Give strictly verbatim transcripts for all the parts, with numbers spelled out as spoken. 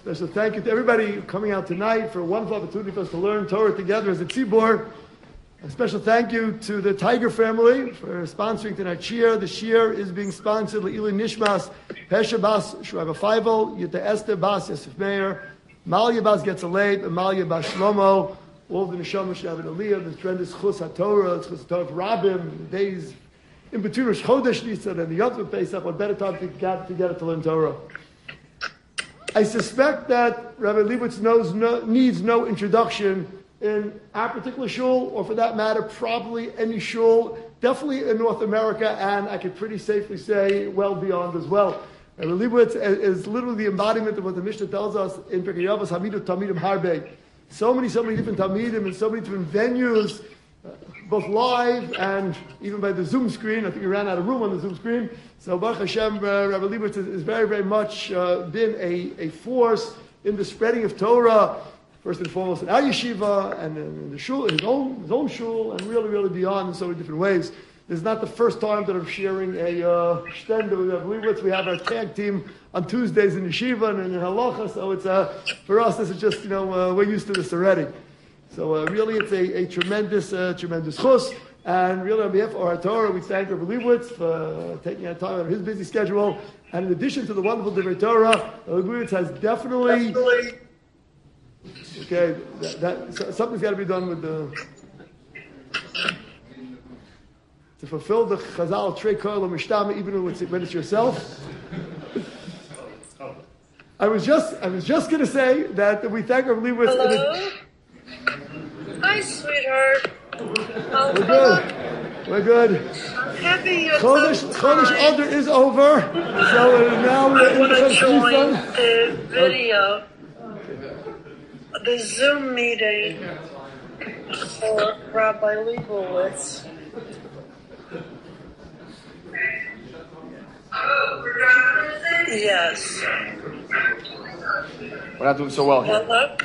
Special thank you to everybody coming out tonight for a wonderful opportunity for us to learn Torah together as a tzibur. A special thank you to the Tiger family for sponsoring tonight's shir. The shir is being sponsored Le'ili Nishmas, Pesha Bas Shurava Feivel, Yita Esther Bas Yosef Meir, Malia Bas Getzaleit, and Malia Bas Shlomo. All of the Neshama should have an aliyah. The trend is Chus HaTorah, it's Chus HaTorah for Rabbim, the days in between Rosh Chodesh Nisan and the Yom Tov Pesach. What better time to get together to learn Torah? I suspect that Rabbi Leibowitz knows no, needs no introduction in our particular shul, or for that matter, probably any shul, definitely in North America, and I could pretty safely say well beyond as well. Rabbi Leibowitz is literally the embodiment of what the Mishnah tells us in Pirkei Avos, Hamidu Talmidim Harbe. So many, so many different Talmidim and so many different venues, uh, both live and even by the Zoom screen. I think we ran out of room on the Zoom screen. So Baruch Hashem, uh, Rabbi Leibowitz has very, very much uh, been a, a force in the spreading of Torah, first and foremost in our yeshiva and in the shul, in his own, his own shul, and really, really beyond in so many different ways. This is not the first time that I'm sharing a uh, shtender with Rabbi Leibowitz. We have our tag team on Tuesdays in yeshiva and in halacha, so it's uh, for us, this is just, you know, uh, we're used to this already. So uh, really it's a, a tremendous, uh, tremendous chus. And really on behalf of our Torah, we thank Rabbi Leibowitz for uh, taking our time out of his busy schedule. And in addition to the wonderful Divrei Torah, Rabbi Leibowitz has definitely... definitely Okay, that, that, so, something's got to be done with the to fulfill the Chazal Trei Koil Mishtama, even when it's, when it's yourself. I was just I was just going to say that we thank Rabbi Leibowitz. Hello. Hi, sweetheart. We're good. We're good. I'm happy you're Chodesh Chodesh Adar is over, so uh, now we're in the join the video. The Zoom meeting for Rabbi Leibowitz. Yes. We're not doing so well here. Hello?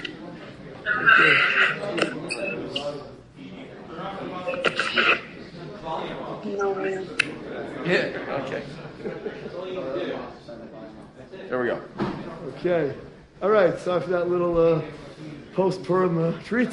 No, man. Yeah, okay. There we go. Okay. All right, sorry for that little uh, post-Purim uh, treat.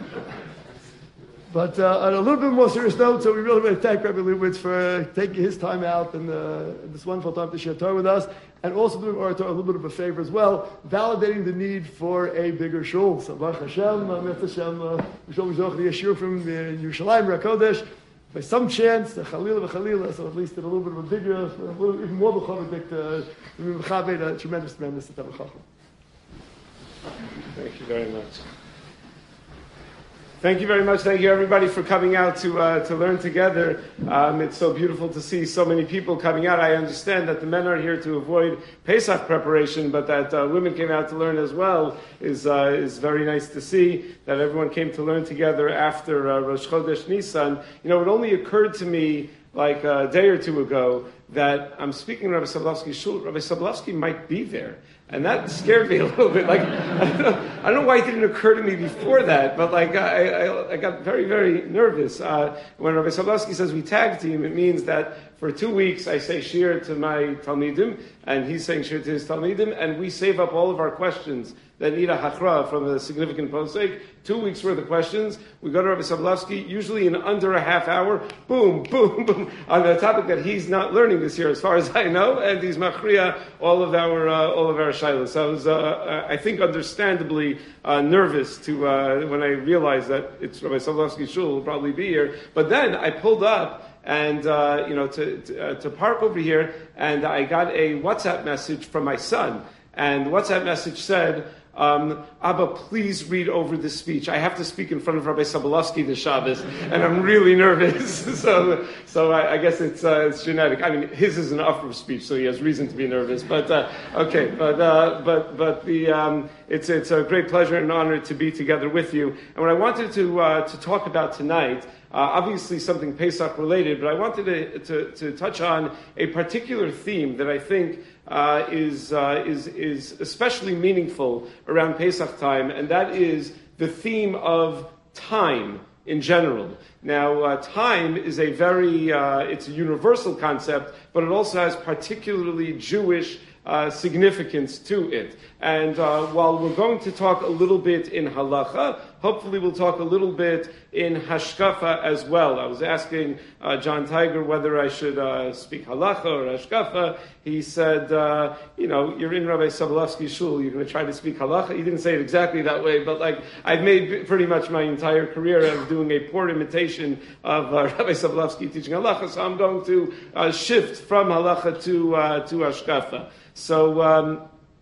But uh, on a little bit more serious note, so we really want to thank Rabbi Leibowitz for uh, taking his time out and uh, this wonderful time to share Torah with us, and also doing our Torah a little bit of a favor as well, validating the need for a bigger shul. So Baruch Hashem, uh, Mitzvah Hashem, we shall be zocheh to yeshua from Yerushalayim, Rakodesh. By some chance, the Chalila v'Chalila, so at least in a little bit of a bigger, a little, even more b'chavit, uh, a tremendous, tremendous Chacham. Thank you very much. Thank you very much. Thank you, everybody, for coming out to uh, to learn together. Um, it's so beautiful to see so many people coming out. I understand that the men are here to avoid Pesach preparation, but that uh, women came out to learn as well is uh, is very nice to see. That everyone came to learn together after uh, Rosh Chodesh Nisan. You know, it only occurred to me like a day or two ago that I'm speaking to Rabbi Sablovsky's shul. Rabbi Sablovsky might be there. And that scared me a little bit. Like, I don't know, I don't know why it didn't occur to me before that, but like, I, I, I got very, very nervous. Uh, when Rabbi Sablovsky says we tag team, it means that for two weeks I say shir to my Talmidim, and he's saying shir to his Talmidim, and we save up all of our questions that need a hachra from a significant posek. Two weeks worth of questions. We go to Rabbi Sablovsky, usually in under a half hour, boom, boom, boom, on the topic that he's not learning this year, as far as I know, and he's machriya all of our uh, all of our shilas. So I was, uh, I think, understandably uh, nervous to uh, when I realized that it's Rabbi Sablovsky's shul will probably be here. But then I pulled up. And, uh, you know, to, to, uh, to park over here, and I got a WhatsApp message from my son. And the WhatsApp message said, um, Abba, please read over this speech. I have to speak in front of Rabbi Sobolovsky this Shabbos, and I'm really nervous. so so I, I guess it's uh, it's genetic. I mean, his is an upper speech, so he has reason to be nervous. But, uh, okay, but uh, but but the um, it's it's a great pleasure and honor to be together with you. And what I wanted to uh, to talk about tonight, Uh, obviously something Pesach related, but I wanted to, to, to touch on a particular theme that I think uh, is, uh, is, is especially meaningful around Pesach time, and that is the theme of time in general. Now, uh, time is a very, uh, it's a universal concept, but it also has particularly Jewish Uh, significance to it. And uh, while we're going to talk a little bit in halacha, hopefully we'll talk a little bit in hashkafa as well. I was asking uh, John Tiger whether I should uh, speak halacha or hashkafa. He said, uh, you know, you're in Rabbi Sobolovsky's shul, you're going to try to speak halacha. He didn't say it exactly that way, but like I've made pretty much my entire career of doing a poor imitation of uh, Rabbi Sobolovsky teaching halacha, so I'm going to uh, shift from halacha to uh, to hashkafa. So um,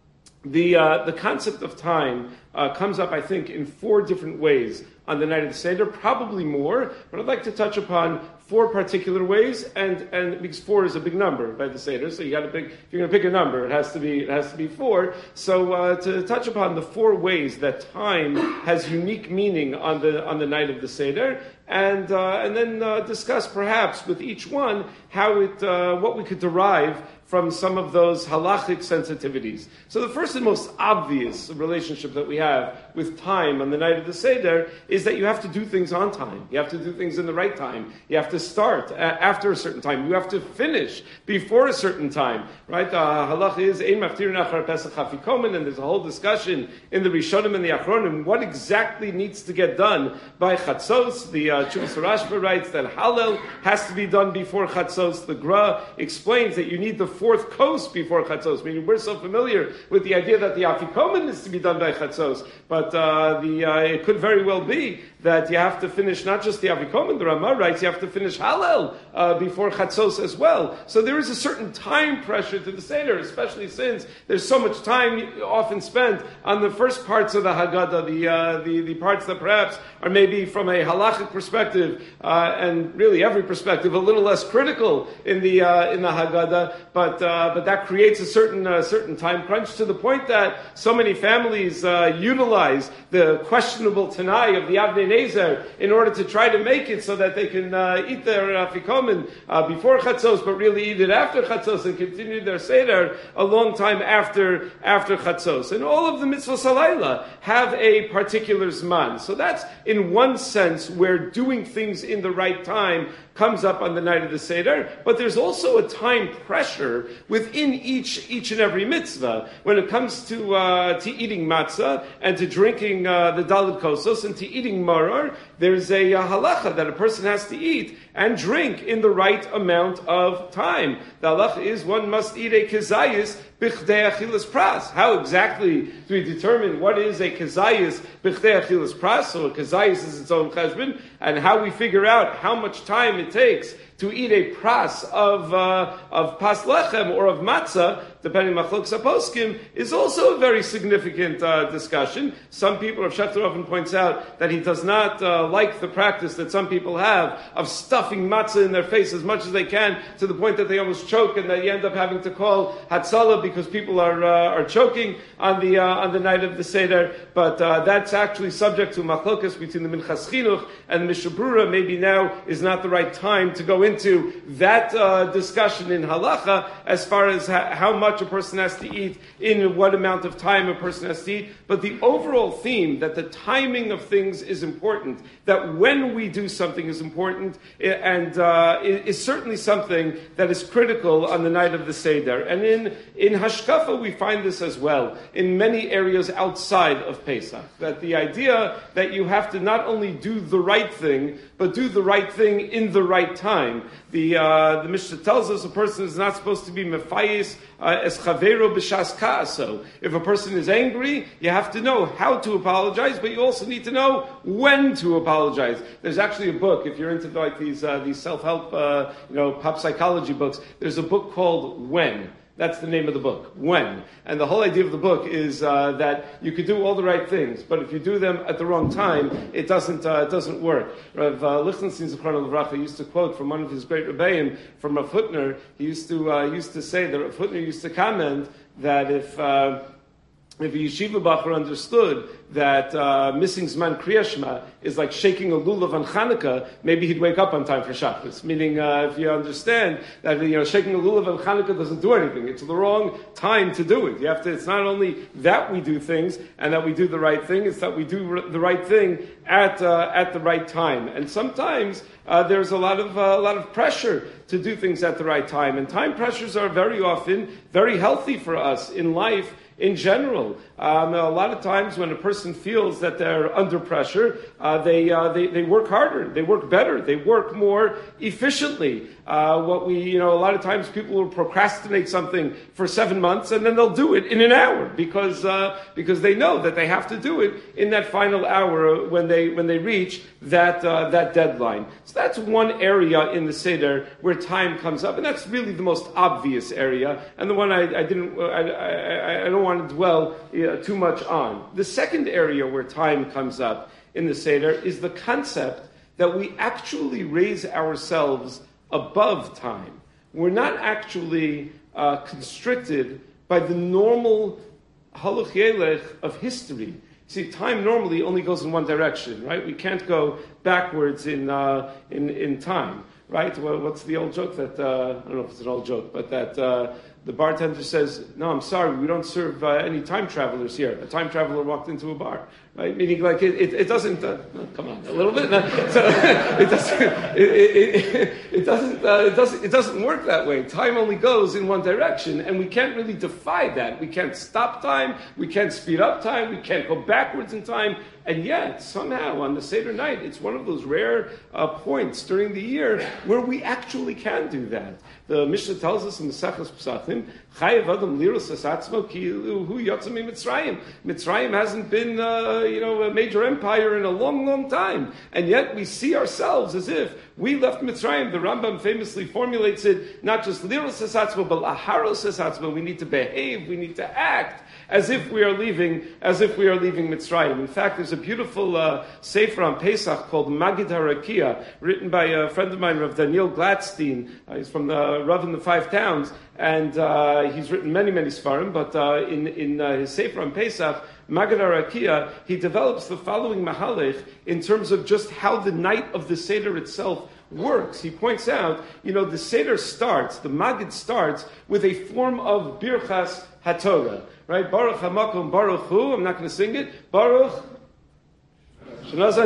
the uh, the concept of time uh, comes up, I think, in four different ways on the night of the Seder, probably more, but I'd like to touch upon four particular ways, and, and because four is a big number by the Seder, so you got to pick. If you're going to pick a number, it has to be it has to be four. So uh, to touch upon the four ways that time has unique meaning on the on the night of the Seder, and uh, and then uh, discuss perhaps with each one how it uh, what we could derive from some of those halachic sensitivities. So the first and most obvious relationship that we have with time on the night of the Seder is that you have to do things on time. You have to do things in the right time. You have to start after a certain time. You have to finish before a certain time. Right? The halach is Ein Maftirin Achar Pesach Afikomen, and there's a whole discussion in the Rishonim and the Achronim what exactly needs to get done by Chatzos. The uh, Chuvas Rashba writes that Hallel has to be done before Chatzos. The Gra explains that you need the fourth coast before Chatzos. I mean, we're so familiar with the idea that the Afikomen is to be done by Chatzos, but uh, the uh, it could very well be that you have to finish not just the Afikomen, the Ramah writes, you have to finish Hallel uh, before Chatzos as well. So there is a certain time pressure to the Seder, especially since there's so much time often spent on the first parts of the Haggadah, the, uh, the, the parts that perhaps are maybe from a halachic perspective, uh, and really every perspective, a little less critical in the, uh, in the Haggadah, but, uh, but that creates a certain, uh, certain time crunch to the point that so many families uh, utilize the questionable Tanai of the Avnei Nezer in order to try to make it so that they can uh, eat their Afikomen uh, before Chatzos, but really eat it after Chatzos and continue their Seder a long time after after Chatzos. And all of the mitzvahs halayla have a particular zman. So that's, in one sense, where doing things in the right time comes up on the night of the Seder, but there's also a time pressure within each each and every mitzvah when it comes to uh, to eating matzah and to drinking uh, the Daled Kosos and to eating maror. There's a uh, halacha that a person has to eat and drink in the right amount of time. The halacha is one must eat a kezayis b'chdei achilas pras. How exactly do we determine what is a kezayis b'chdei achilas pras? So a kezayis is its own cheshbon, and how we figure out how much time it takes to eat a pras of uh, of pas lechem or of matzah, depending on machlokes haposkim, is also a very significant uh, discussion. Some people, Rav Shechter often points out that he does not uh, like the practice that some people have of stuffing matzah in their face as much as they can to the point that they almost choke and that you end up having to call hatzalah because people are uh, are choking on the uh, on the night of the Seder. But uh, that's actually subject to machlokas between the Minchas Chinuch and the Mishnah Berurah. Maybe now is not the right time to go into that uh, discussion in halacha as far as ha- how much a person has to eat, in what amount of time a person has to eat. But the overall theme that the timing of things is important, that when we do something is important, and uh, is certainly something that is critical on the night of the Seder. And in, in Hashkafa we find this as well, in many areas outside of Pesach, that the idea that you have to not only do the right thing, but do the right thing in the right time. The uh, the Mishnah tells us a person is not supposed to be mefayis uh, as chavero b'shas ka'aso. If a person is angry, you have to know how to apologize, but you also need to know when to apologize. There's actually a book, if you're into like these uh, these self-help, uh, you know, pop psychology books. There's a book called When. That's the name of the book, When. And the whole idea of the book is uh, that you could do all the right things, but if you do them at the wrong time, it doesn't uh, it doesn't work. Rav uh, Lichtenstein Zichrono Livracha used to quote from one of his great rebbeim, from Rav Hutner. He used to uh, used to say that Rav Hutner used to comment that if uh, if a yeshiva bacher understood that uh, missing Zman Kriya Shema is like shaking a lulav on Chanukah, maybe he'd wake up on time for Shabbos. Meaning, uh, if you understand that you know shaking a lulav on Chanukah doesn't do anything, it's the wrong time to do it. You have to. It's not only that we do things and that we do the right thing; it's that we do r- the right thing at uh, at the right time. And sometimes uh, there's a lot of uh, a lot of pressure to do things at the right time, and time pressures are very often very healthy for us in life. In general, um, a lot of times when a person feels that they're under pressure, uh, they, uh, they they work harder, they work better, they work more efficiently. Uh, what we, you know, a lot of times people will procrastinate something for seven months and then they'll do it in an hour because uh, because they know that they have to do it in that final hour when they when they reach that uh, that deadline. So that's one area in the Seder where time comes up, and that's really the most obvious area, and the one I, I didn't I, I, I don't want to dwell uh, too much on. The second area where time comes up in the Seder is the concept that we actually raise ourselves above time. We're not actually uh, constricted by the normal halach yelech of history. See, time normally only goes in one direction, right? We can't go backwards in uh, in, in time, right? Well, what's the old joke that, uh, I don't know if it's an old joke, but that uh, the bartender says, no, I'm sorry, we don't serve uh, any time travelers here. A time traveler walked into a bar, right? Meaning, like, it, it, it doesn't, uh, no, come on, a little bit. No, so, it doesn't, it, it, it, it doesn't, uh, it doesn't, it doesn't work that way. Time only goes in one direction, and we can't really defy that. We can't stop time, we can't speed up time, we can't go backwards in time. And yet, somehow, on the Seder night, it's one of those rare uh, points during the year where we actually can do that. The Mishnah tells us in the Maseches Pesachim, Chayev Adam liros es atzmo ki hu yotza miMitzrayim. Mitzrayim hasn't been, uh, you know, a major empire in a long, long time, and yet we see ourselves as if we left Mitzrayim. The Rambam famously formulates it not just liros es atzmo, but laharos es atzmo. We need to behave, we need to act as if we are leaving, as if we are leaving Mitzrayim. In fact, there's a beautiful uh, sefer on Pesach called Magid HaRakia, written by a friend of mine, Rav Daniel Gladstein. Uh, he's from the Rav in the Five Towns, and uh, he's written many, many svarim. But uh, in in uh, his sefer on Pesach, Magid HaRakia, he develops the following mahalech in terms of just how the night of the Seder itself works. He points out, you know, the Seder starts, the Magid starts with a form of Birchas HaTorah. Right? Baruch HaMakom Baruch Hu. I'm not going to sing it. Baruch. That's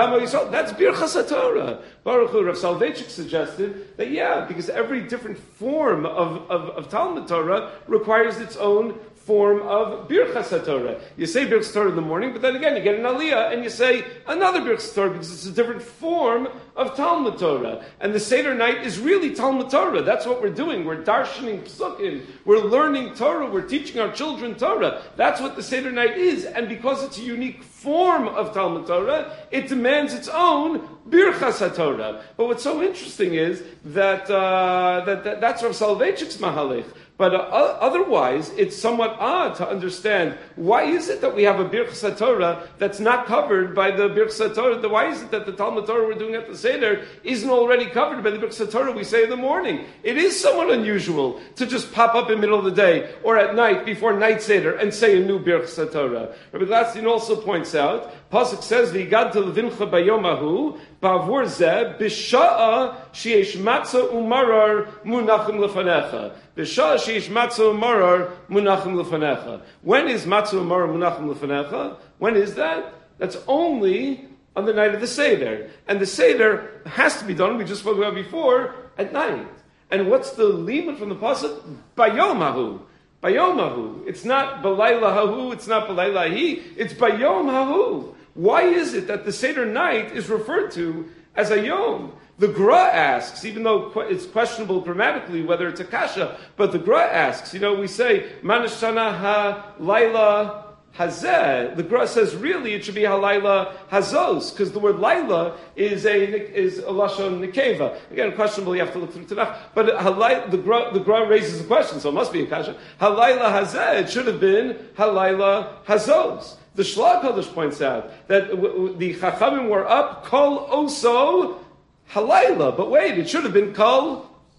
Birchas HaTorah. Baruch Hu. Rav Soloveitchik suggested that, yeah, because every different form of, of, of Talmud Torah requires its own form of Birchas HaTorah. You say Birchas HaTorah in the morning, but then again you get an Aliyah and you say another Birchas HaTorah because it's a different form of Talmud Torah. And the Seder night is really Talmud Torah. That's what we're doing. We're darshaning psukim. We're learning Torah. We're teaching our children Torah. That's what the Seder night is. And because it's a unique form of Talmud Torah, it demands its own Birchas HaTorah. But what's so interesting is that, uh, that, that that's Rav Soloveitchik's mahalech. But uh, otherwise, it's somewhat odd to understand why is it that we have a Birchas HaTorah that's not covered by the Birchas HaTorah? Why is it that the Talmud Torah we're doing at the Seder isn't already covered by the Birchas HaTorah we say in the morning? It is somewhat unusual to just pop up in the middle of the day or at night before night Seder and say a new Birchas HaTorah. Rabbi Gladstein also points out, Pasuk says, "V'yigadta levincha bayom hahu ba'avur zeh b'sha'a sheyesh matzah umarar munachim lefanecha." B'sha'a sheyesh matzah umarar munachim lefanecha. When is matzah umarar munachim lefanecha? When is that? That's only on the night of the Seder. And the Seder has to be done, we just spoke about before, at night. And what's the limit from the pasuk? Bayom hahu. Bayom hahu. It's not balayla hahu, it's not balayla hi, it's bayom hahu. Why is it that the Seder night is referred to as a Yom? The Gra asks, even though it's questionable grammatically whether it's a kasha, but the Gra asks, you know, we say, Manashana ha laila hazeh. The Gra says, really, it should be halayla hazos, because the word laila is a is a lashon nekeva. Again, questionable, you have to look through Tanakh. But halay, the Gra the Gra raises a question, so it must be a kasha. Halayla hazeh, it should have been halayla hazos. The Shlag Kodesh points out that the Chachamim were up kol oso halayla, but wait, it should have been kol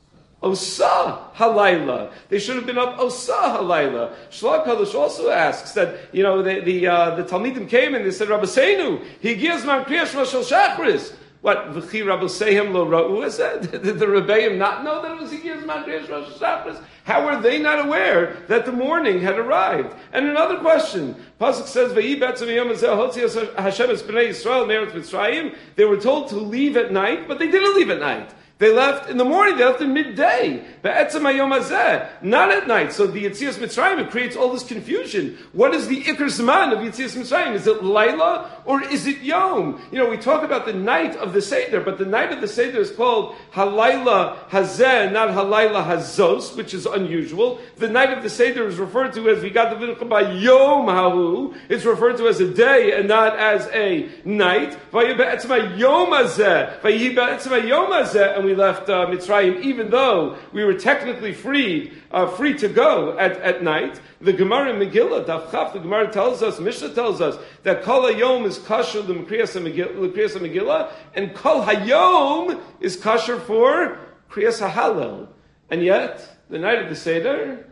Osa halayla. They should have been up Osa halayla. Shlag Kadosh also asks that, you know, the the, uh, the Talmidim came and they said, Rabbi Seinu, he gives man kriyash shel shachris. What, v'chi Rabbi Seim lo ra'u is that? Did the Rebbeim not know that it was Higiyas man kriyash shel shachris? How were they not aware that the morning had arrived? And another question, Pasuk says, "V'yi betzim yom hazeh hotzi Hashem es bnei Yisrael me'eretz Mitzrayim." They were told to leave at night, but they didn't leave at night. They left in the morning, they left in midday. Be'etzem hayom hazeh, not at night. So the Yetzias Mitzrayim, it creates all this confusion. What is the Iker Zman of Yetzias Mitzrayim? Is it Laila or is it Yom? You know, we talk about the night of the Seder, but the night of the Seder is called Halayla Hazeh, not Halayla Hazos, which is unusual. The night of the Seder is referred to as Vigat Vincha by Yom Hahu. It's referred to as a day and not as a night. V'yi be'etzem hayom hazeh, v'yi be'etzem hayom hazeh, and we left uh, Mitzrayim, even though we were technically freed, uh, free to go at, at night. The Gemara in Megillah, Daf Chaf, the Gemara tells us, Mishnah tells us, that Kol Hayom is kosher l'Kriyas HaMegillah, and Kol Hayom is kosher for Kriyas HaHallel. And yet, the night of the Seder,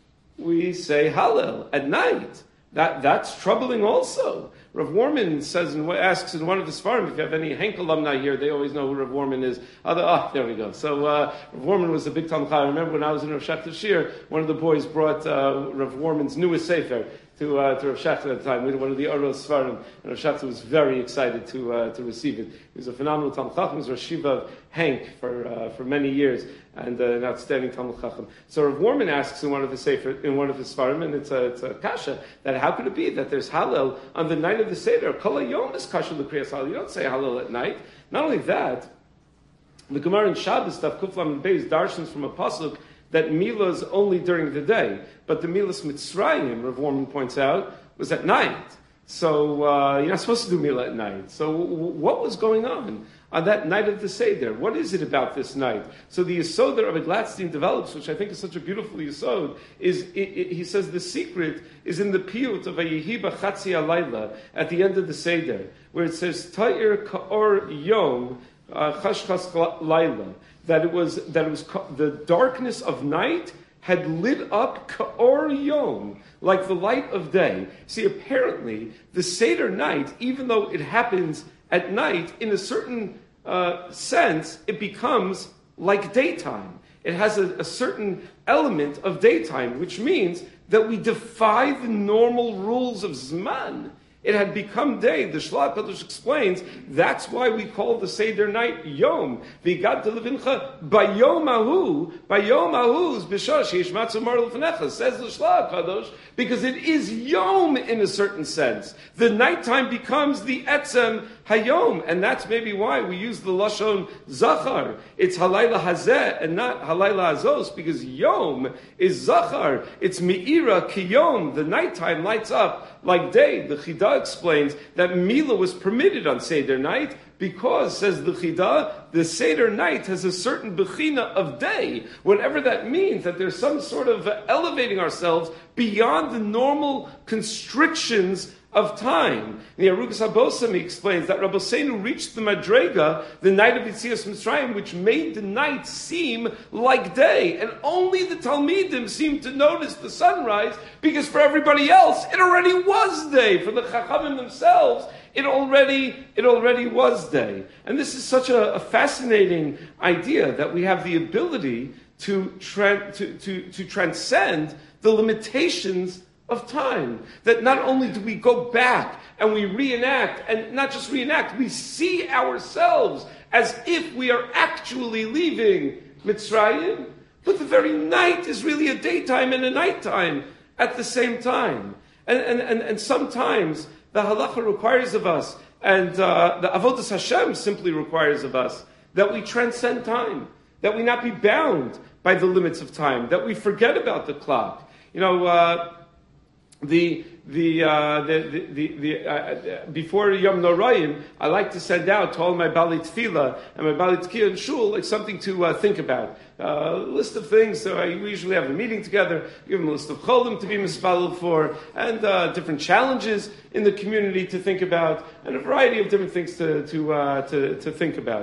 we say Hallel at night. That, that's troubling also. Rav Warman says and asks in one of the Sfarim, if you have any Henk alumni here, they always know who Rav Warman is. Other, oh, there we go. So uh, Rav Warman was a big Talmud Chacham. I remember when I was in Rav Shachter Shir, one of the boys brought uh, Rav Warman's newest Sefer to uh, to Rav Shachter at the time. We had one of the Oros Sfarim, and Rav Shachter was very excited to uh, to receive it. He was a phenomenal Talmud Chacham. He was Rosh Yeshiva of Henk for uh, for many years, and uh, an outstanding Talmud Chacham. So Rav Warman asks in one of the Sefer, in one of his Sfarim, and it's a, it's a kasha, that how could it be that there's Hallel on the night of the Seder? Kol hayom is kasha l'kriyas Hallel. You don't say Hallel at night. Not only that, the Gemara in Shabbos, Daf Kuf Lamed Beis, darshans from a pasuk that Milah is only during the day, but the Milas Mitzrayim, Rav Warman points out, was at night. So uh, you're not supposed to do Milah at night. So w- what was going on on that night of the Seder? What is it about this night? So the Yesod that Rabbi Gladstein develops, which I think is such a beautiful Yesod, is it, it, he says the secret is in the piyut of Vayehi B'chatzi Alayla at the end of the Seder, where it says Ta'ir Ka'or Yom Chashchas Laila, that it was that it was the darkness of night had lit up Ka'or Yom, like the light of day. See, apparently, the Seder night, even though it happens at night, in a certain uh, sense, it becomes like daytime. It has a, a certain element of daytime, which means that we defy the normal rules of Zman. It had become day. The Shlag Kadosh explains that's why we call the Seder night Yom. V'Igat Levincha Bayom Ahu, Bayom Ahu's B'Shah Sheish Matzah Mar L'Fnecha, says the Shlag Kadosh, because it is Yom in a certain sense. The nighttime becomes the Etzem Hayom, and that's maybe why we use the Lashon Zachar. It's Halayla Hazeh and not Halayla Hazos, because Yom is Zachar. It's Me'ira Kiyom. The nighttime lights up like day. The Chidah explains that Milah was permitted on Seder night because, says the Chidah, the Seder night has a certain bechina of day, whatever that means, that there's some sort of uh, elevating ourselves beyond the normal constrictions of time. The Arugas HaBosam explains that Rabbi Seinu reached the Madrega the night of Yetzias Mitzrayim, which made the night seem like day, and only the Talmidim seemed to notice the sunrise, because for everybody else it already was day. For the Chachamim themselves, it already it already was day. And this is such a, a fascinating idea, that we have the ability to, tra- to, to, to transcend the limitations of time. That not only do we go back and we reenact, and not just reenact, we see ourselves as if we are actually leaving Mitzrayim, but the very night is really a daytime and a nighttime at the same time. And, and, and, and sometimes the halacha requires of us, and uh, the avodas Hashem simply requires of us, that we transcend time, that we not be bound by the limits of time, that we forget about the clock. You know, uh, The the uh, the the, the, the uh, before Yom Norayim, I like to send out to all my Bali Tefillah and my Bali Tkiya and Shul like something to uh, think about. Uh, a list of things. So I, we usually have a meeting together. Give them a list of cholim to be mispalel for, and uh, different challenges in the community to think about, and a variety of different things to to uh, to, to think about.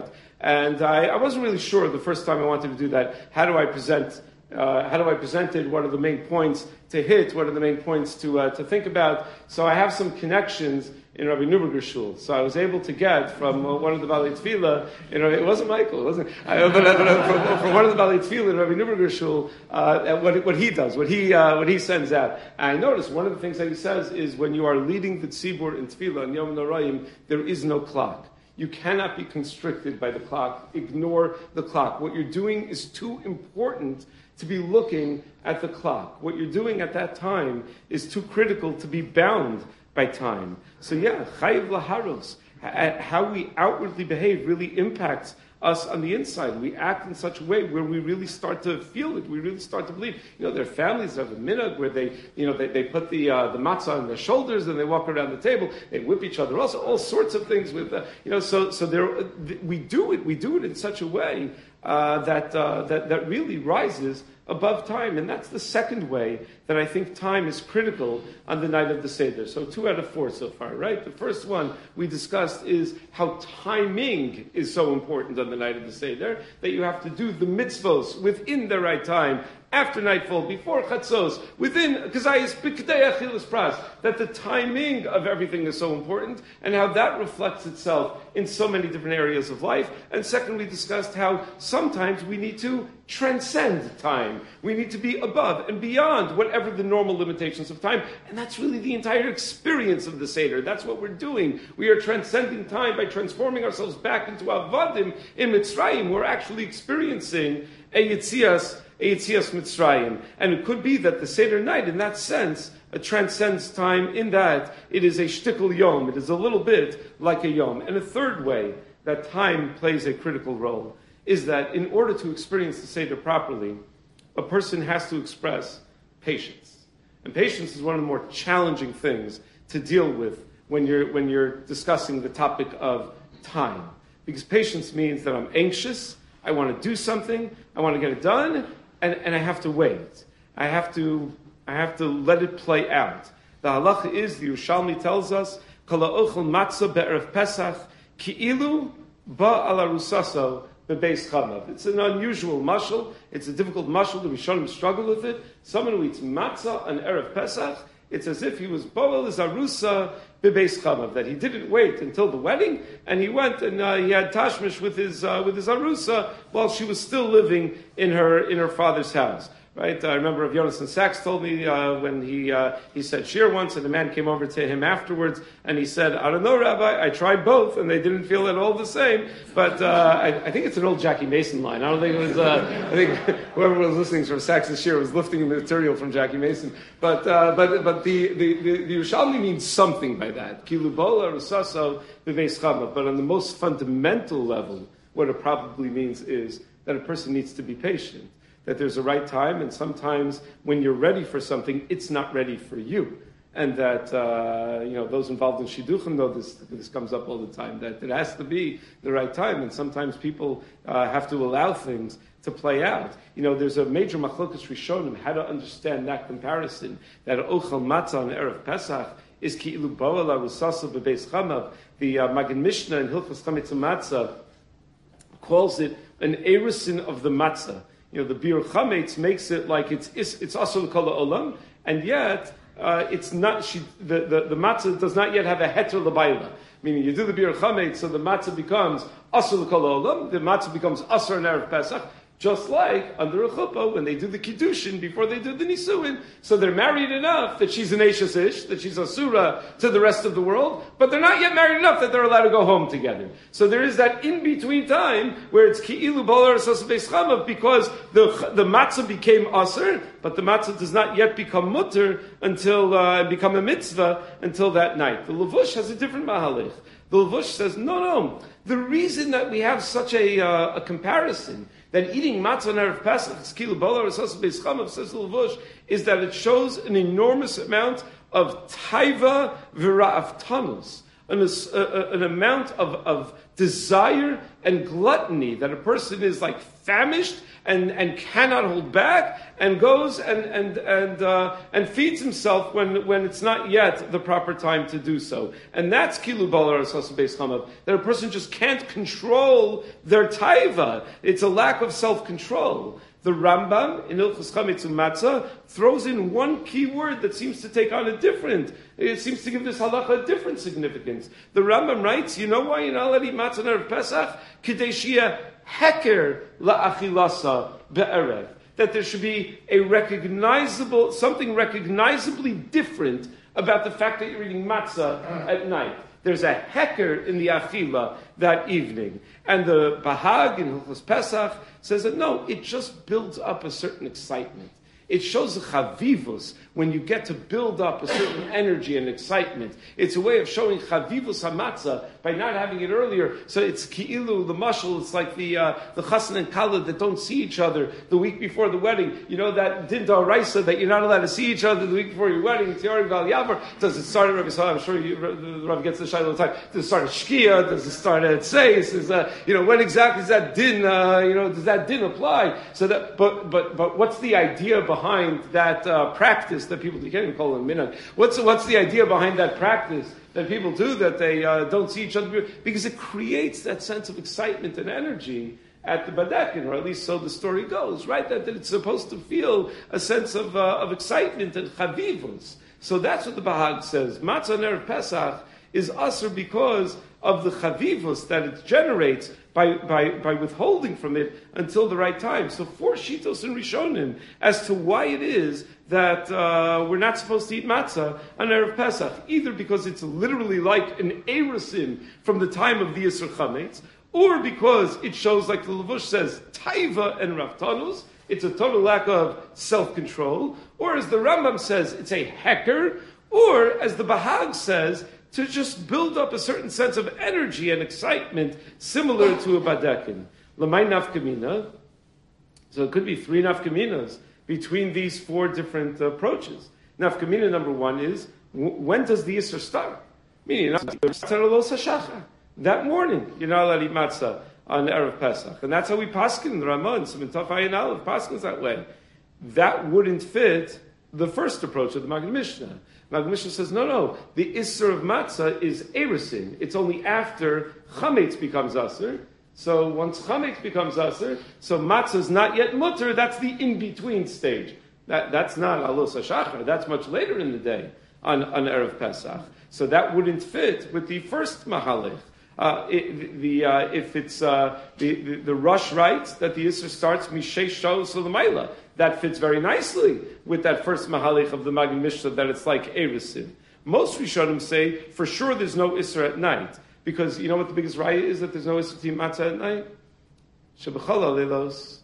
And I, I wasn't really sure the first time I wanted to do that. How do I present? Uh, how do I present it? What are the main points to hit? What are the main points to uh, to think about? So I have some connections in Rabbi Neuberger Shul. So I was able to get from uh, one of the Balei Tefillah, you know, it wasn't Michael, it wasn't, I, but, uh, but uh, from, from one of the Balei Tefillah in Rabbi Neuberger Shul, uh, what, what he does, what he uh, what he sends out. And I noticed one of the things that he says is when you are leading the Tzibur in Tefillah and Yom Noraim, there is no clock. You cannot be constricted by the clock. Ignore the clock. What you're doing is too important to be looking at the clock. What you're doing at that time is too critical to be bound by time. So yeah, chayiv laharos, how we outwardly behave really impacts us on the inside. We act in such a way where we really start to feel it. We really start to believe. You know, there are families that have a minhag where they, you know, they, they put the uh, the matzah on their shoulders and they walk around the table. They whip each other. Also, all sorts of things with, uh, you know. So so there, we do it. We do it in such a way uh, that uh, that that really rises above time. And that's the second way that I think time is critical on the night of the Seder. So two out of four so far, right? The first one we discussed is how timing is so important on the night of the Seder, that you have to do the mitzvos within the right time, after nightfall, before chatzos, within kazayis b'kdei achilas pras, that the timing of everything is so important, and how that reflects itself in so many different areas of life. And second, we discussed how sometimes we need to transcend time. We need to be above and beyond whatever the normal limitations of time, and that's really the entire experience of the Seder. That's what we're doing. We are transcending time by transforming ourselves back into Avadim in Mitzrayim. We're actually experiencing a Yitzias Eitzias Mitzrayim. And it could be that the Seder night, in that sense, uh, transcends time in that it is a shtickle yom. It is a little bit like a yom. And a third way that time plays a critical role is that in order to experience the Seder properly, a person has to express patience. And patience is one of the more challenging things to deal with when you're, when you're discussing the topic of time. Because patience means that I'm anxious, I want to do something, I want to get it done, and, and I have to wait. I have to, I have to let it play out. The halacha is, the Yerushalmi tells us, Kala ochel matzah be'erev Pesach, ki'ilu ba'ala rusaso bebeis chamav. It's an unusual mashal. It's a difficult mashal. The Rishonim struggle with it. Someone who eats matzah on erev Pesach, it's as if he was bo'el zarusa bebeis chamav, that he didn't wait until the wedding, and he went and uh, he had tashmish with his uh, with his arusa while she was still living in her in her father's house. Right? I remember Rav Yonason Sachs told me uh, when he uh, he said shir once, and a man came over to him afterwards, and he said, "I don't know, Rabbi. I tried both, and they didn't feel at all the same." But uh, I, I think it's an old Jackie Mason line. I don't think it was. Uh, I think whoever was listening from Sachs shir was lifting the material from Jackie Mason. But uh, but but the the the, the Yerushalmi means something by that. Kilubola rusaso bebeis chamav. But on the most fundamental level, what it probably means is that a person needs to be patient. That there's a right time, and sometimes when you're ready for something, it's not ready for you. And that, uh, you know, those involved in Shidduchim know this, this comes up all the time, that it has to be the right time, and sometimes people uh, have to allow things to play out. You know, there's a major machlokas rishonim, how to understand that comparison, that ochel matzah on erev Pesach is ki'ilu bo'el arusasa bebeis chamav. The uh, Magen Mishnah in Hilchos Chametz Matzah calls it an erusin of the matzah. You know, the Bir Chametz makes it like it's it's, it's also kol olam, and yet uh, it's not. She, the, the the matzah does not yet have a heter l'bayla. Meaning, you do the Bir Chametz, so the matzah becomes asur kol olam. The matzah becomes asur in erev Pesach. Just like under a chuppah, when they do the kiddushin before they do the nisuin, so they're married enough that she's an eishes ish, that she's asura to the rest of the world, but they're not yet married enough that they're allowed to go home together. So there is that in-between time where it's ki'ilu bolar sasabeis chamav, because the the matzah became asur, but the matzah does not yet become mutter until uh, become a mitzvah until that night. The Levush has a different mahalech. The Levush says, no, no. The reason that we have such a uh, a comparison, that eating matzah on erev Pesach, ki'ilu bolar sasabeis chamav, says the Levush, is that it shows an enormous amount of taiva v'ra'avtanus, an, a, an amount of, of desire and gluttony that a person is like famished and, and cannot hold back and goes and and and uh, and feeds himself when, when it's not yet the proper time to do so. And that's kilu balar asasa beis chamav, that a person just can't control their taiva. It's a lack of self-control. The Rambam in Hilchos Chametz U'Matzah throws in one key word that seems to take on a different, it seems to give this halacha a different significance. The Rambam writes, you know why you're not allowed to eat matzah on Erev Pesach? K'dei sheyeh heker la'achilasa be'erev. That there should be a recognizable, something recognizably different about the fact that you're eating matzah at night. There's a heker in the achila that evening. And the Bahag in Hilchos Pesach says that no, it just builds up a certain excitement. It shows the chavivus when you get to build up a certain energy and excitement. It's a way of showing chavivus hamatzah by not having it earlier. So it's ki'ilu, the mashal, it's like the uh, the chassan and kala that don't see each other the week before the wedding. You know that din d'oraisa that you're not allowed to see each other the week before your wedding. It's Yari Val Yavar. Does it start at Rabbi Salah? I'm sure you, the Rav gets the shayla all the time. Does it start at Shkia? Does it start at Seis? Is uh, you know when exactly does that din? Uh, you know does that din apply? So that but but but what's the idea behind that uh, practice that people, you can't even call it minhag. What's, what's the idea behind that practice that people do, that they uh, don't see each other? Because it creates that sense of excitement and energy at the Badakin, or at least so the story goes, right? That, that it's supposed to feel a sense of, uh, of excitement and chavivus. So that's what the Bahag says. Matzah on Erev Pesach is asur because of the chavivus that it generates by, by, by withholding from it until the right time. So four shitos in Rishonim as to why it is that uh, we're not supposed to eat matzah on Erev Pesach, either because it's literally like an erusin from the time of the Yisur Chametz, or because it shows, like the Levush says, taiva and raftanus, it's a total lack of self-control, or as the Rambam says, it's a heker, or as the Bahag says, to just build up a certain sense of energy and excitement similar to a badekin. Lamay nafkamina. So it could be three nafkaminas between these four different approaches. Nafkamina number one is, w- when does the Yisr start? Meaning, that morning, you're not allowed to eat matzah on Erev Pesach. And that's how we paskin, the Ramah, and some Taf Ayin Aleph paskins that way. That wouldn't fit the first approach of the Magid Mishnah. Magid Mishnah says, no, no, the Isser of Matzah is Erusin. It's only after Chametz becomes Asr. So once Chametz becomes Asr, so Matzah is not yet Mutter, that's the in-between stage. That, that's not Alos HaShachar, that's much later in the day on, on Erev Pesach. So that wouldn't fit with the first Mahalech. Uh, it, the, uh, if it's uh, the, the, the Rush writes that the Isser starts Mishesh Shalos L'Mayla, that fits very nicely with that first Mahalich of the Magid Mishnah that it's like Erusin. Most Rishonim say for sure there's no Isser at night, because you know what the biggest raya is that there's no Isser to eat matzah at night? Shebechala Leilos.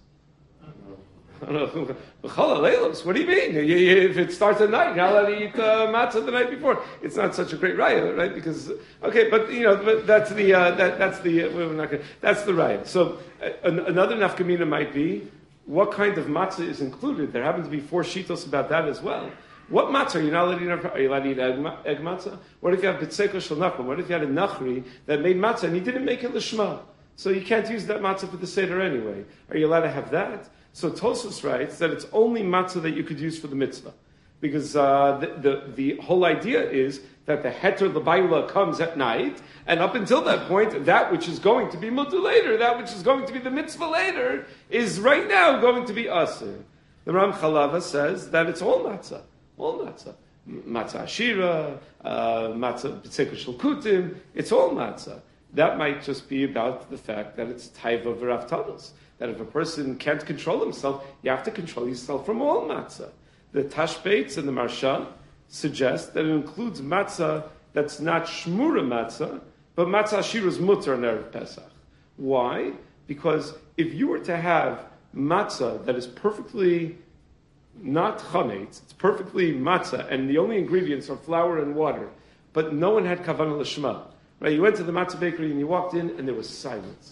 What do you mean? If it starts at night, you're not allowed to eat uh, matzah the night before. It's not such a great raya, right? Because okay, but you know, but that's the uh, that, that's the uh, we're not gonna, that's the raya. So uh, another nafkamina might be what kind of matzah is included. There happen to be four shitos about that as well. What matzah are you not allowed to eat? Are you allowed to eat egg, egg matzah? What if you have b'tzeko shel nachman? What if you had a nachri that made matzah and he didn't make it l'shma? So you can't use that matzah for the seder anyway. Are you allowed to have that? So Tosfos writes that it's only matzah that you could use for the mitzvah. Because uh, the, the, the whole idea is that the heter l'bayla comes at night, and up until that point, that which is going to be mutter later, that which is going to be the mitzvah later, is right now going to be asir. The Ram Chalava says that it's all matzah. All matzah. Matzah ashira, uh, matzah b'tzeko shel kutim, it's all matzah. That might just be about the fact that it's taiva v'raftanos. That if a person can't control himself, you have to control yourself from all matzah. The Tashbeitz and the Marsha suggest that it includes matzah that's not shmura matzah, but matzah ashira is mutter on Erev Pesach. Why? Because if you were to have matzah that is perfectly not chametz, it's perfectly matzah, and the only ingredients are flour and water, but no one had kavanah l'shma. Right? You went to the matzah bakery and you walked in and there was silence.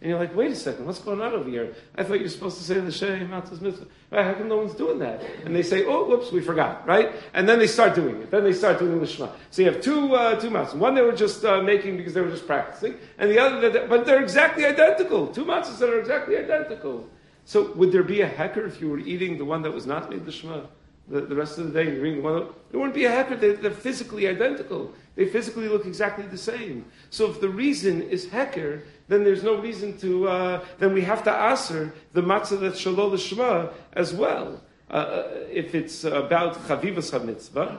And you're like, wait a second, what's going on over here? I thought you were supposed to say the Shem Matzah's Mitzvah. Right? How come no one's doing that? And they say, oh, whoops, we forgot, right? And then they start doing it. Then they start doing the Shema. So you have two uh, two matzahs. One they were just uh, making because they were just practicing, and the other, that, but they're exactly identical. Two matzahs that are exactly identical. So would there be a hecker if you were eating the one that was not made the Shema? The, the rest of the day, you're eating the one that, there wouldn't be a hecker. They, they're physically identical. They physically look exactly the same. So if the reason is hecker, then there's no reason to, uh, then we have to aser the matzah that's shalol l'shma as well. Uh, if it's about chavivas ha-mitzvah,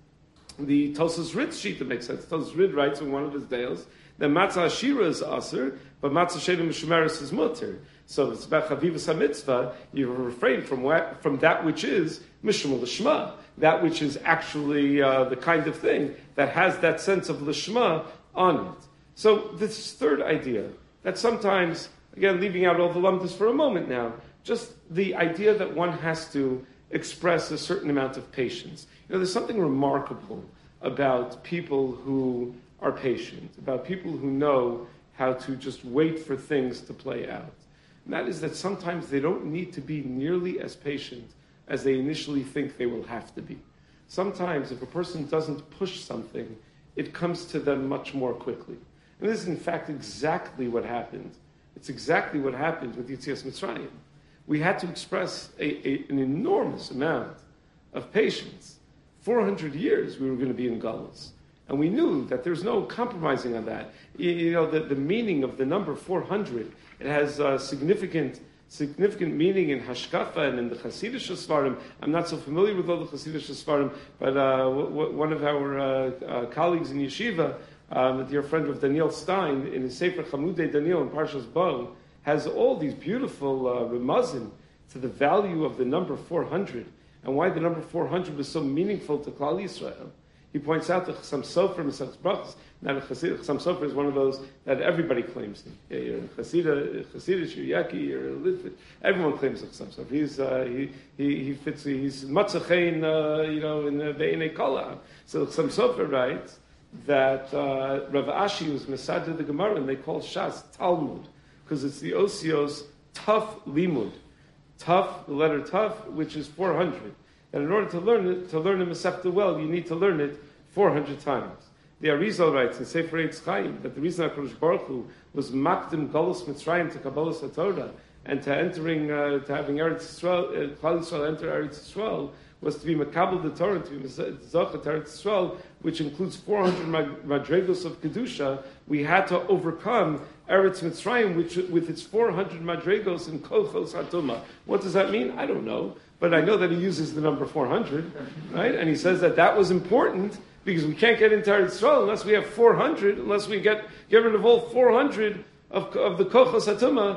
the Tosas Rid Shita makes sense. Tosas Rid writes in one of his dales that matzah ashira is aser, but matzah shedim mishumeres is mutter. So if it's about chavivas ha-mitzvah, you refrain from what, from that which is mishum l'shma, that which is actually uh, the kind of thing that has that sense of l'shma on it. So this third idea, that sometimes, again, leaving out all the lumdas for a moment now, just the idea that one has to express a certain amount of patience. You know, there's something remarkable about people who are patient, about people who know how to just wait for things to play out. And that is that sometimes they don't need to be nearly as patient as they initially think they will have to be. Sometimes if a person doesn't push something, it comes to them much more quickly. And this is in fact exactly what happened. It's exactly what happened with Yetzias Mitzrayim. We had to express a, a, an enormous amount of patience. four hundred years we were going to be in Galus. And we knew that there's no compromising on that. You, you know, the, the meaning of the number four hundred, it has uh, significant significant meaning in Hashkafa and in the Hasidic Svarim. I'm not so familiar with all the Hasidic Svarim, but uh, w- w- one of our uh, uh, colleagues in Yeshiva, um, a dear friend of Daniel Stein, in his Sefer Chamudei Daniel in Parshas Bo, has all these beautiful uh, remazim to the value of the number four hundred and why the number four hundred was so meaningful to Klal Yisrael. He points out that Chassam Sofer, Mesach Brachos, now Chassam Sofer is one of those that everybody claims. Yeah, you're a Chassida, Chassidish, you're Yaki, you're a Litvit. Everyone claims Chassam Sofer. He's, uh, he, he, he fits, he's Matzachein, uh, you know, in the Be'enei Kolam. So Chassam Sofer writes that uh, Rav Ashi was Mesad the Gemara, and they call Shas Talmud, because it's the Osios Tuf Limud. Tuf, the letter Tuf, which is four hundred. And in order to learn it, to learn the Masechta well, you need to learn it four hundred times. The Arizal writes in Sefer Eitz Chaim that the reason HaKadosh Baruch Hu was makdim Galus Mitzrayim to Kabbalas HaTorah and to entering, uh, to having Eretz Yisrael, uh, Klal Yisrael enter Eretz Yisrael, was to be Makabel the Torah, to be Zachat Eretz Yisrael, which includes four hundred madregos of Kedusha. We had to overcome Eretz Mitzrayim, which with its four hundred madregos and Kochos Hatuma. What does that mean? I don't know. But I know that he uses the number four hundred, right? And he says that that was important because we can't get into Eretz Yisrael unless we have four hundred, unless we get, get rid of all four hundred of, of the Kochos Hatuma.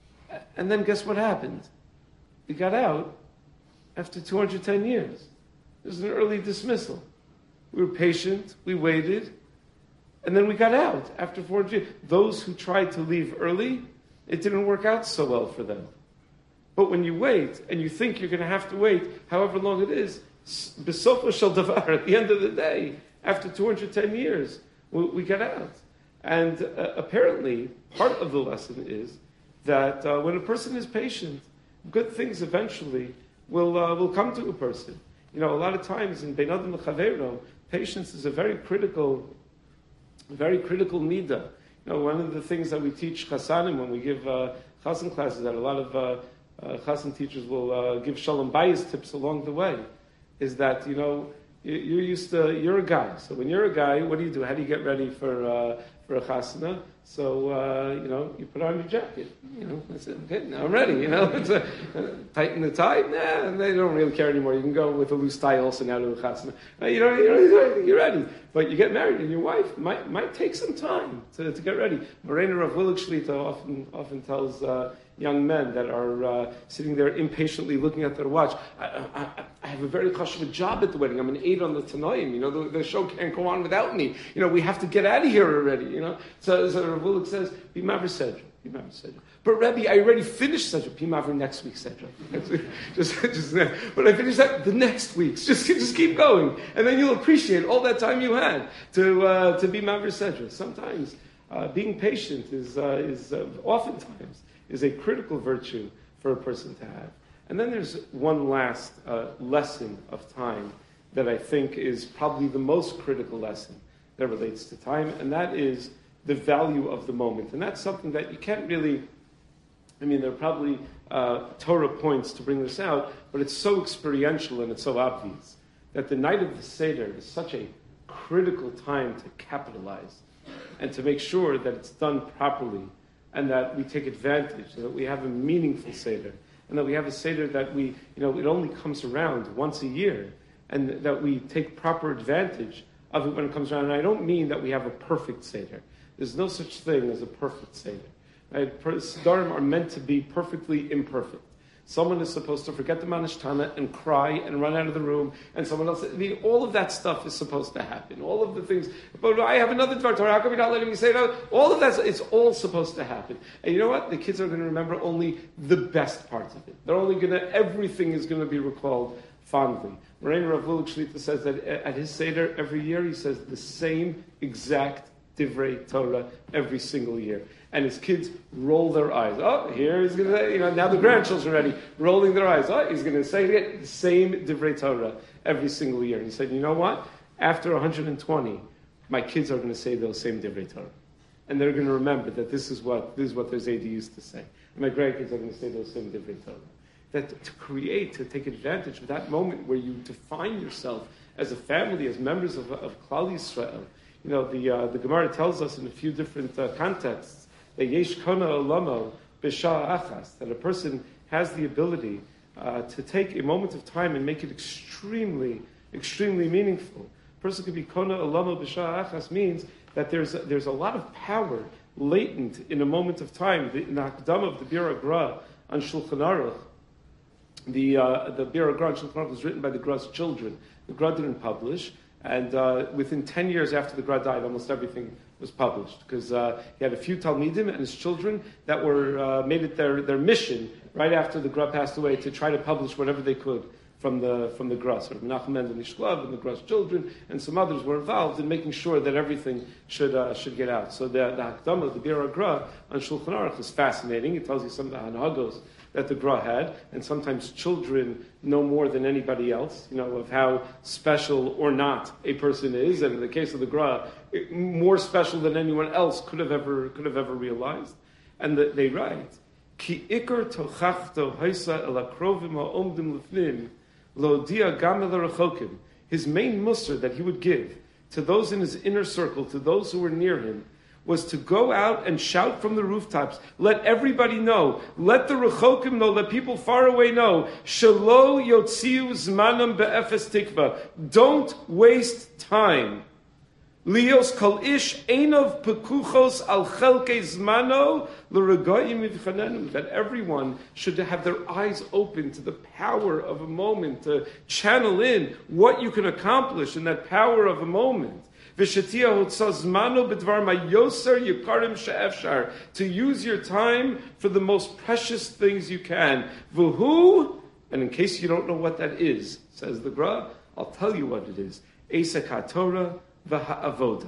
And then guess what happened? We got out after two hundred ten years. It was an early dismissal. We were patient, we waited, and then we got out after four hundred years. Those who tried to leave early, it didn't work out so well for them. But when you wait, and you think you're going to have to wait however long it is, B'sofa shel davar, at the end of the day, after two hundred ten years, we, we got out. And uh, apparently, part of the lesson is that uh, when a person is patient, good things eventually will uh, will come to a person. You know, a lot of times in Bein Adam L'Chaveiro, patience is a very critical, very critical midah. You know, one of the things that we teach Chassanim when we give uh, Chassan classes, that a lot of uh, uh, Chassan teachers will uh, give Shalom Bayis tips along the way, is that, you know, you, you're used to, you're a guy. So when you're a guy, what do you do? How do you get ready for uh, for a chasana? So, uh, you know, you put on your jacket. You know, that's it. Okay, now I'm ready. You know, it's a, uh, tighten the tie. Nah, they don't really care anymore. You can go with a loose tie also now to the chasana. Uh, you know, you're, you're ready. But you get married, and your wife might might take some time to, to get ready. Morena Rav Willig Shlita often often tells uh, young men that are uh, sitting there impatiently looking at their watch, I, I, I have a very chashuv job at the wedding. I'm an aide on the Tanoim. You know, the, the show can't go on without me. You know, we have to get out of here already. You know, so, so Rav Willig says, "Be maver sedra, be maver sedra." But Rebbe, I already finished sedra. Be maver next week sedra. just, just, but I finished that the next week. Just, just keep going, and then you'll appreciate all that time you had to uh, to be maver sedra. Sometimes. uh, being patient is, uh, is uh, oftentimes is a critical virtue for a person to have. And then there's one last uh, lesson of time that I think is probably the most critical lesson that relates to time, and that is the value of the moment. And that's something that you can't really, I mean, there are probably uh, Torah points to bring this out, but it's so experiential and it's so obvious that the night of the Seder is such a critical time to capitalize and to make sure that it's done properly and that we take advantage, and that we have a meaningful Seder, and that we have a Seder that we, you know, it only comes around once a year, and that we take proper advantage of it when it comes around. And I don't mean that we have a perfect Seder. There's no such thing as a perfect Seder. Right? Sedarim are meant to be perfectly imperfect. Someone is supposed to forget the Manishtana and cry and run out of the room, and someone else, I mean, all of that stuff is supposed to happen. All of the things, but I have another Dvar Torah, how come you're not letting me say that? All of that, it's all supposed to happen. And you know what? The kids are going to remember only the best parts of it. They're only going to, everything is going to be recalled fondly. Moraine Rav Lilik Shlita says that at his Seder every year, he says the same exact Divrei Torah every single year. And his kids roll their eyes. Oh, here he's going to, you know, now the grandchildren are ready, rolling their eyes. Oh, he's going to say it, the same Divrei Torah every single year. And he said, you know what? After one hundred twenty, my kids are going to say those same Divrei Torah. And they're going to remember that this is what this is what their Zaydi used to say. And my grandkids are going to say those same Divrei Torah. That to create, to take advantage of that moment where you define yourself as a family, as members of, of Klal Yisrael. You know, the uh, the Gemara tells us in a few different uh, contexts that yesh kona olamo b'shah achas, that a person has the ability uh, to take a moment of time and make it extremely, extremely meaningful. A person could be kona olamo b'shah achas means that there's a, there's a lot of power latent in a moment of time. The, in the Hakdama of the Bir Agra on Shulchan Aruch, the uh, the Bir Agra on Shulchan Aruch was written by the Gra's children. The Gra didn't publish. And uh, within ten years after the Gra died, almost everything was published. Because uh, he had a few Talmidim and his children that were uh, made it their, their mission right after the Gra passed away to try to publish whatever they could from the from the Gra. So Menachem Mendel Mishklav and the Gra's children and some others were involved in making sure that everything should uh, should get out. So the, the Hakdama, the Bir Gra on Shulchan Aruch is fascinating. It tells you some of the Hanhagos that the Gra had, and sometimes children know more than anybody else, you know, of how special or not a person is, and in the case of the Gra, it, more special than anyone else could have ever could have ever realized. And the, they write, Ki ikar tochachto haisa el akrovim ha'omdim lefnim lo dia gam el rechokim. His main mussar that he would give to those in his inner circle, to those who were near him, was to go out and shout from the rooftops. Let everybody know. Let the rechokim know. Let people far away know. Shelo yotziu zmanam be'efes tikva. Don't waste time. Lios kol ish einov pekuchos al chelke zmano l'regoyim ivchanenu. That everyone should have their eyes open to the power of a moment, to channel in what you can accomplish in that power of a moment. To use your time for the most precious things you can. Vuhu, and in case you don't know what that is, says the Gra, I'll tell you what it is. Esek HaTorah v'ha'avoda.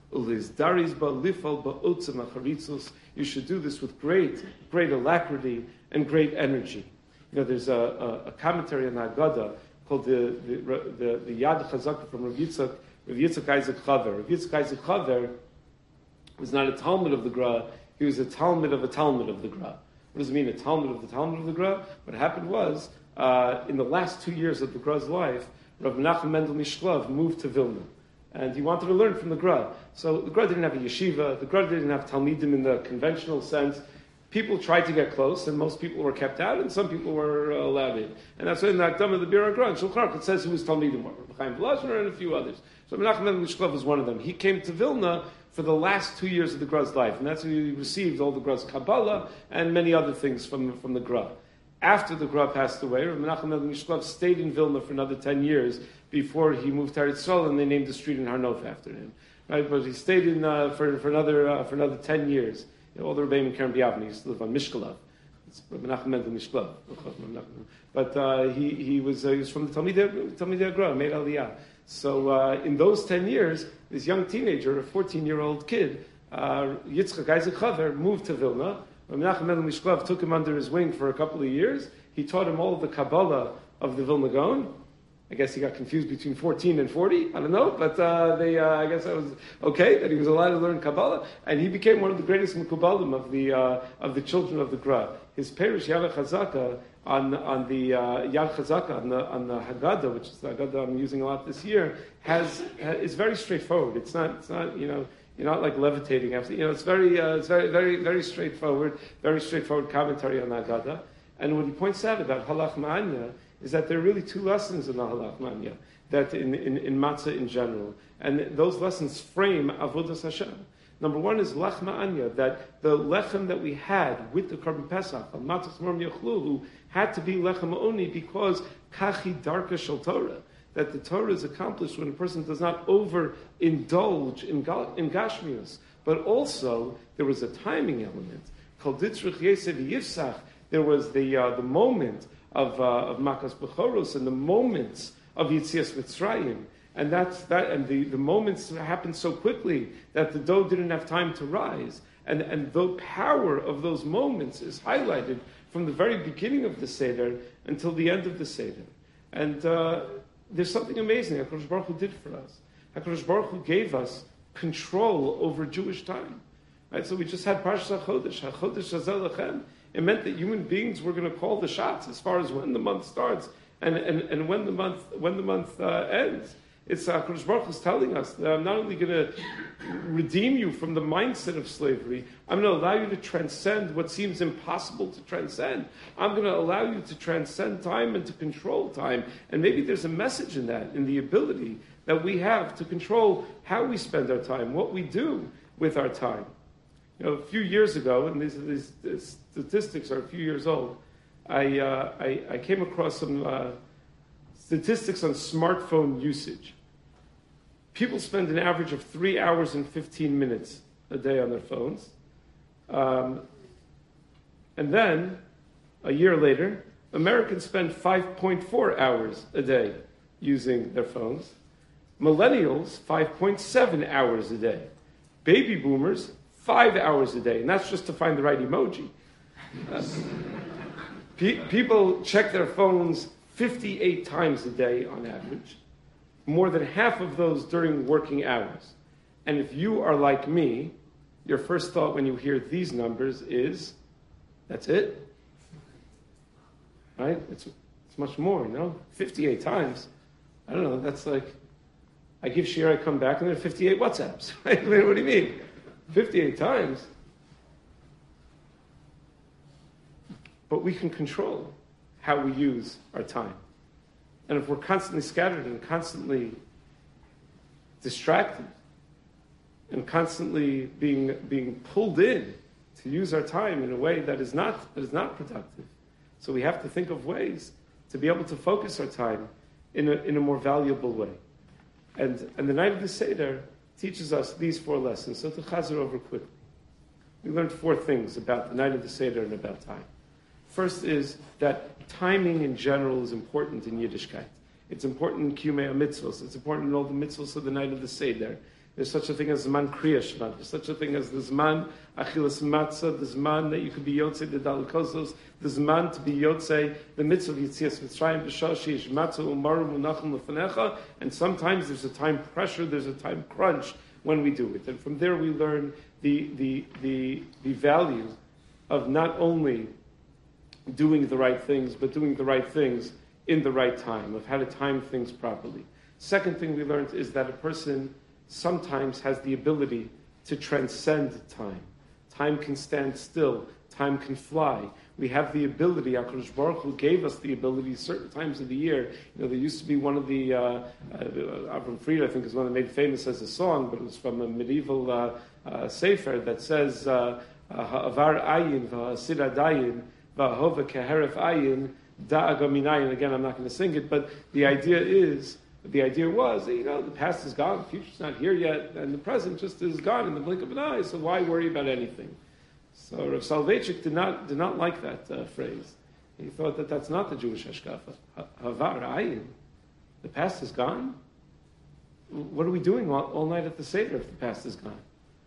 You should do this with great, great alacrity and great energy. You know, there's a, a, a commentary on the Haggadah called the, the, the, the Yad Chazaka from Rav Yitzchak, Rav Yitzchak Isaac Chaver. Rav Yitzchak Isaac Chaver was not a Talmud of the Gra, he was a Talmud of a Talmud of the Gra. What does it mean, a Talmud of the Talmud of the Gra? What happened was, uh, in the last two years of the Gra's life, Rav Menachem Mendel Mishklav moved to Vilna. And he wanted to learn from the Gra. So the Gra didn't have a yeshiva, the Gra didn't have Talmidim in the conventional sense. People tried to get close, and most people were kept out, and some people were uh, allowed in. And that's why in the Hakdama of the Bir Agra, Shulchan Aruch, it says who was Talmidim were, Chaim Volozhiner and a few others. So Menachem Mendel Mishklav was one of them. He came to Vilna for the last two years of the Gra's life, and that's where he received all the Gra's Kabbalah and many other things from, from the Gra. After the Gra passed away, Menachem Mendel Mishklav stayed in Vilna for another ten years before he moved to Eretz Yisrael, and they named the street in Har Nof after him. Right? But he stayed in uh, for, for another uh, for another ten years. You know, all the Rebbeim in Keren B'Yavne used to live on Mishkalav. It's Menachem Mendel Mishklav. But uh, he he was uh, he was from the Talmidei Talmidei Gra, made Aliyah. So uh, in those ten years, this young teenager, a fourteen-year-old kid, uh, Yitzchak Isaac Chaver moved to Vilna. Menachem Mendel Mishklov took him under his wing for a couple of years. He taught him all of the Kabbalah of the Vilna Gaon. I guess he got confused between fourteen and forty. I don't know, but uh, they, uh, I guess that was okay that he was allowed to learn Kabbalah, and he became one of the greatest Mekubalim of the uh, of the children of the Gra. His Perush Yad Chazaka on on the uh, Yad Chazaka on the on the Haggadah, which is the Haggadah I'm using a lot this year, has is very straightforward. It's not it's not you know. You're not like levitating after, you know, it's very, uh, it's very, very, very straightforward, very straightforward commentary on the Haggadah. And what he points out about Halach Ma'anya is that there are really two lessons in the Halach Ma'anya, that in, in, in Matzah in general. And those lessons frame Avodas Hashem. Number one is Lach Ma'anya, that the lechem that we had with the Korban Pesach, Al Matzah Morim Yochlu, had to be lechem only because Kachi Darka Shel Torah. That the Torah is accomplished when a person does not overindulge in, in Gashmius. But also, there was a timing element. Kol Ditzrich Yesed Yifsach, there was the uh, the moment of uh, of Makas Bechoros and the moments of Yitzias Mitzrayim. And that's that and the, the moments happened so quickly that the dough didn't have time to rise. And, and the power of those moments is highlighted from the very beginning of the Seder until the end of the Seder. And uh, there's something amazing HaKadosh Baruch Hu did for us. HaKadosh Baruch Hu gave us control over Jewish time. Right? So we just had Parshas HaChodesh, HaChodesh Hazel Lechem. It meant that human beings were going to call the shots as far as when the month starts and, and, and when the month when the month uh, ends. It's uh, HaKadosh Baruch Hu is telling us that I'm not only going to redeem you from the mindset of slavery, I'm going to allow you to transcend what seems impossible to transcend. I'm going to allow you to transcend time and to control time. And maybe there's a message in that, in the ability that we have to control how we spend our time, what we do with our time. You know, a few years ago, and these, these, these statistics are a few years old, I, uh, I, I came across some uh, statistics on smartphone usage. People spend an average of three hours and fifteen minutes a day on their phones. Um, and then, a year later, Americans spend five point four hours a day using their phones. Millennials, five point seven hours a day. Baby boomers, five hours a day. And that's just to find the right emoji. Uh, pe- people check their phones fifty-eight times a day on average. More than half of those during working hours. And if you are like me, your first thought when you hear these numbers is, that's it? Right? It's, it's much more, you know? fifty-eight times. I don't know, that's like, I give shir, I come back, and there are fifty-eight WhatsApps. Right? I mean, what do you mean? fifty-eight times. But we can control how we use our time. And if we're constantly scattered and constantly distracted and constantly being, being pulled in to use our time in a way that is not that is not productive, so we have to think of ways to be able to focus our time in a, in a more valuable way. And, and the night of the Seder teaches us these four lessons. So to chazer over quickly. We learned four things about the night of the Seder and about time. First is that timing in general is important in Yiddishkeit. It's important in Kiyumei HaMitzvos. It's important in all the mitzvos of the night of the Seder. There's such a thing as Zman Kriya Shema. There's such a thing as the Zman Achilas Matzah, the Zman that you could be Yotzei the Dalikosos, the Zman to be Yotzei the mitzvah of Yitzias Mitzrayim B'shah Sheish Matzah Umarim Unachim Lefanecha. And sometimes there's a time pressure, there's a time crunch when we do it. And from there we learn the the the, the value of not only doing the right things, but doing the right things in the right time, of how to time things properly. Second thing we learned is that a person sometimes has the ability to transcend time. Time can stand still. Time can fly. We have the ability, HaKadosh Baruch Hu gave us the ability certain times of the year. You know, there used to be one of the, uh, uh, Avram Fried, I think, is one that made famous as a song, but it was from a medieval uh, uh, sefer that says, Ha'avar ayin v'ha'asid adayin v'ahova keheref ayin da'aga minayin. Again, I'm not going to sing it, but the idea is, the idea was that, you know, the past is gone, the future's not here yet, and the present just is gone in the blink of an eye, so why worry about anything? So Rav Soloveitchik did not did not like that uh, phrase. He thought that that's not the Jewish hashkafa. Havar ayin, the past is gone. What are we doing all, all night at the Seder if the past is gone?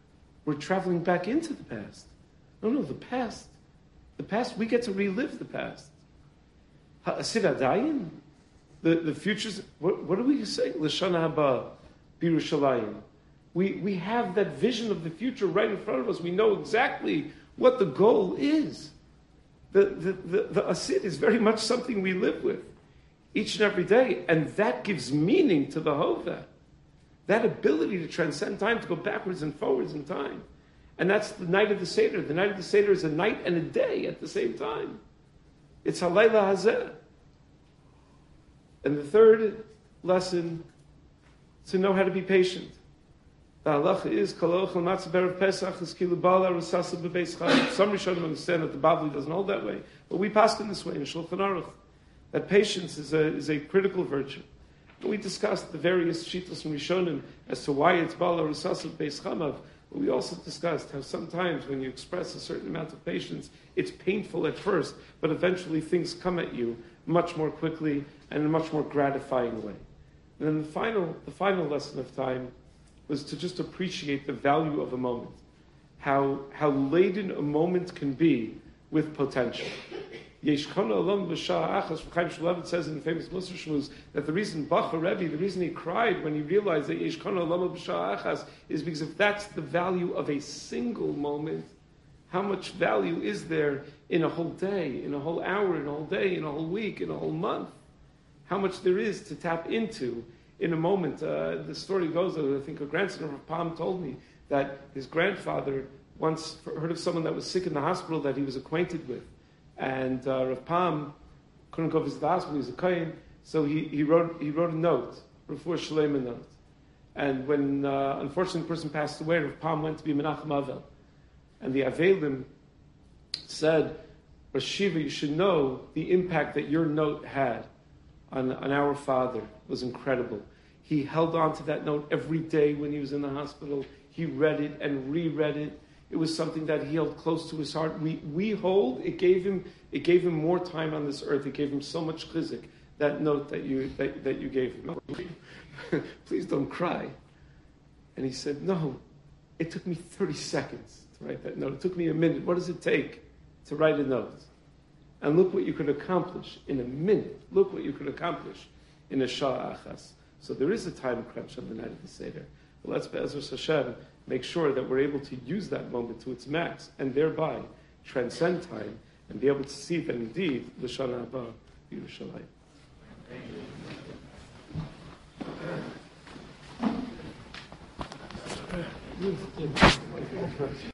we're traveling back into the past. No, no, the past. The past, we get to relive the past. Ha'asid adayin? The, the future's, what, what are we saying? L'shana haba, Birushalayim. We, we have that vision of the future right in front of us. We know exactly what the goal is. The, the, the, the asid is very much something we live with each and every day. And that gives meaning to the hoveh. That ability to transcend time, to go backwards and forwards in time. And that's the night of the Seder. The night of the Seder is a night and a day at the same time. It's halayla hazeh. And the third lesson is to know how to be patient. The halacha is, Kol ochel matzah b'erev Pesach is kilu bala rusasa b'beis chayim. Some Rishonim understand that the Bavli doesn't hold that way, but we passed in this way in Shulchan Aruch. That patience is a, is a critical virtue. And we discussed the various shittos and Rishonim as to why it's bala rusasa b'beis chamav. But we also discussed how sometimes when you express a certain amount of patience, it's painful at first, but eventually things come at you much more quickly and in a much more gratifying way. And then the final, the final lesson of time was to just appreciate the value of a moment, how, how laden a moment can be with potential. Yesh kana olam b'sha'ah achas. Chaim Shmulevitz says in the famous Musar Shmuz that the reason Bacha Rebbe, the reason he cried when he realized that Yesh kana olam b'sha'ah achas is because if that's the value of a single moment, how much value is there in a whole day, in a whole hour, in a whole day, in a whole week, in a whole month? How much there is to tap into in a moment. Uh, the story goes, I think a grandson of Rav Pam told me that his grandfather once heard of someone that was sick in the hospital that he was acquainted with. And uh, Rav Pam couldn't go visit the hospital, he was a kohen, so he, he, wrote, he wrote a note, Refuah Shalema note. And when, uh, unfortunately, the person passed away, Rav Pam went to be Menachem Avel. And the Avelim said, Rashiva, you should know the impact that your note had on, on our father was incredible. He held on to that note every day when he was in the hospital. He read it and reread it. It was something that he held close to his heart. We we hold, it gave him it gave him more time on this earth. It gave him so much chizik, that note that you that, that you gave him. Please don't cry. And he said, no, it took me thirty seconds to write that note. It took me a minute. What does it take to write a note? And look what you could accomplish in a minute. Look what you could accomplish in a shah achas. So there is a time crunch on the night of the Seder. But let's, Be'ezras Hashem, make sure that we're able to use that moment to its max and thereby transcend time and be able to see that indeed the Shana Haba Yerushalayim. Thank you.